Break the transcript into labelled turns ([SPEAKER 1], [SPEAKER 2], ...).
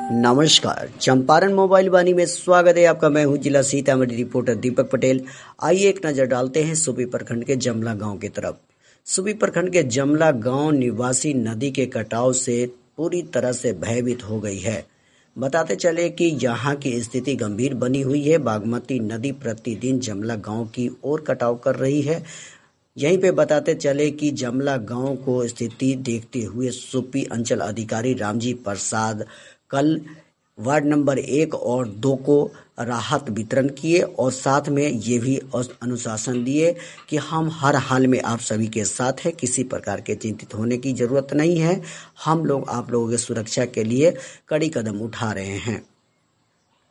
[SPEAKER 1] नमस्कार, चंपारण मोबाइल वाणी में स्वागत है आपका। मैं हूं जिला सीतामढ़ी रिपोर्टर दीपक पटेल। आइए एक नजर डालते हैं सुबी प्रखंड के जमला गांव की तरफ। सुबी प्रखंड के जमला गांव निवासी नदी के कटाव से पूरी तरह से भयभीत हो गई है। बताते चले कि यहां की स्थिति गंभीर बनी हुई है। बागमती नदी प्रतिदिन जमला गांव की ओर कटाव कर रही है। यहीं पे बताते चले कि जमला गांव को स्थिति देखते हुए सुपी अंचल अधिकारी रामजी प्रसाद कल वार्ड नंबर 1 और 2 को राहत वितरण किए और साथ में ये भी अनुशासन दिए कि हम हर हाल में आप सभी के साथ हैं, किसी प्रकार के चिंतित होने की जरूरत नहीं है। हम लोग आप लोगों की सुरक्षा के लिए कड़ी कदम उठा रहे हैं।